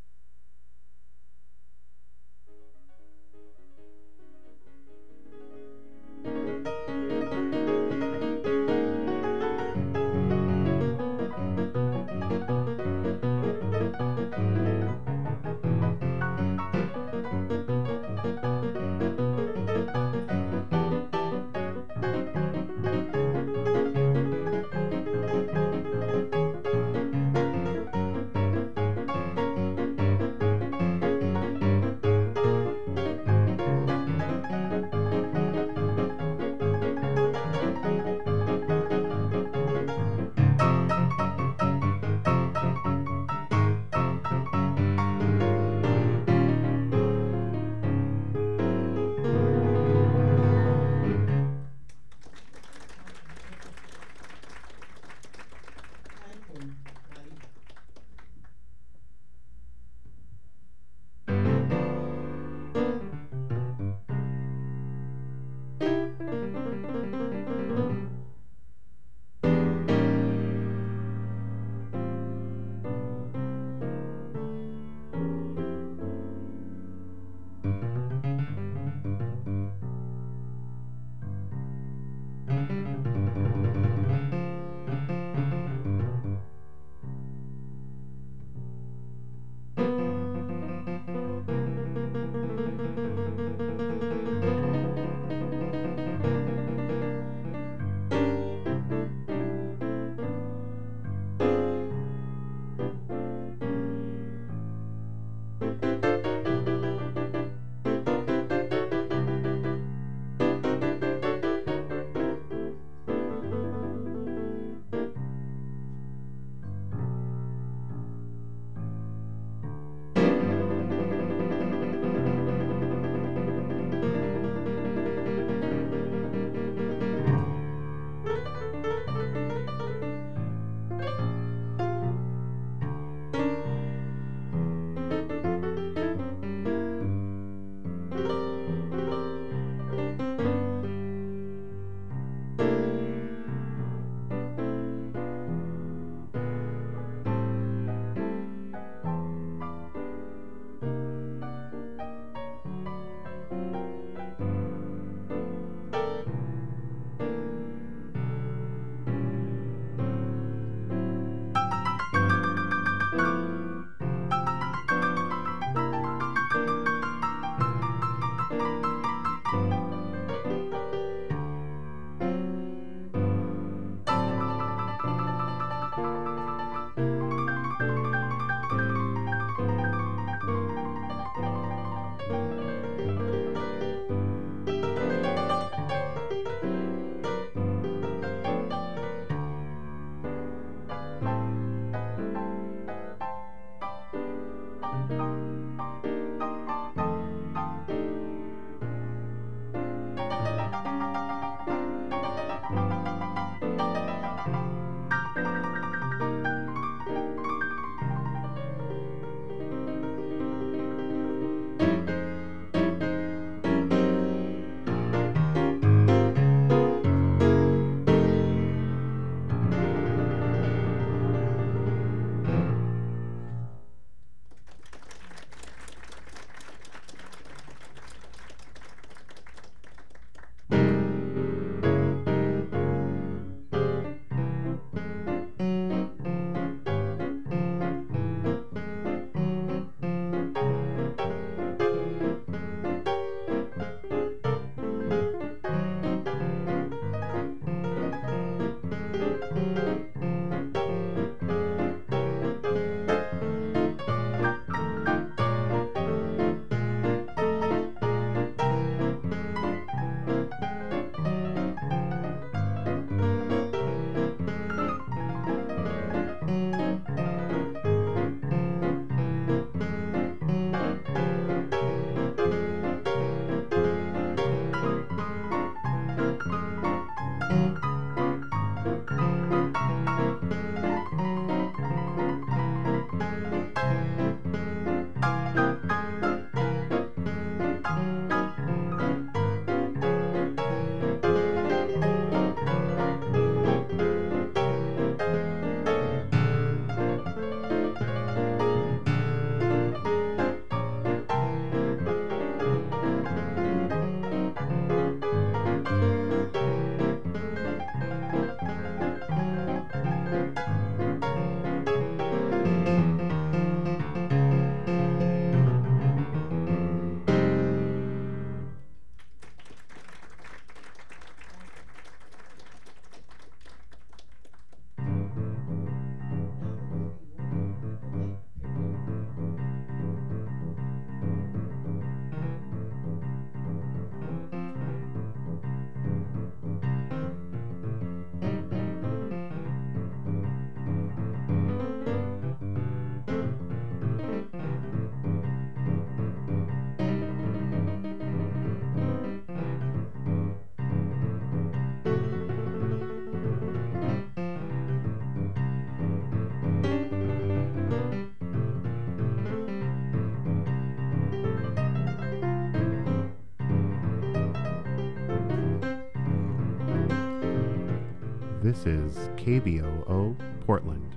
This is K B O O Portland.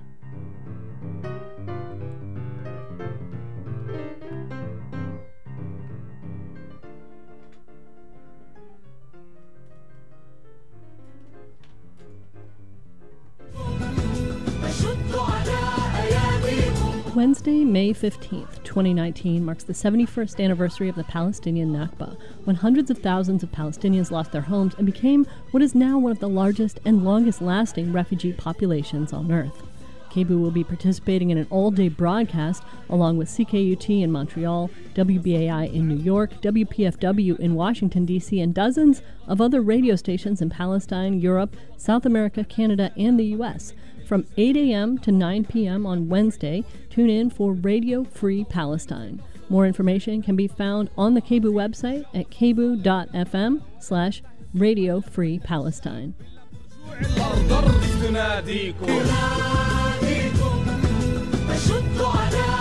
Wednesday, May fifteenth, twenty nineteen, marks the seventy-first anniversary of the Palestinian Nakba, when hundreds of thousands of Palestinians lost their homes and became what is now one of the largest and longest-lasting refugee populations on Earth. K B O O will be participating in an all-day broadcast along with C K U T in Montreal, W B A I in New York, W P F W in Washington, D C, and dozens of other radio stations in Palestine, Europe, South America, Canada, and the U S From eight a.m. to nine p.m. on Wednesday, tune in for Radio Free Palestine. More information can be found on the K B O O website at k b o o dot f m slash Radio Free Palestine. تناديكم تناديكم أشد على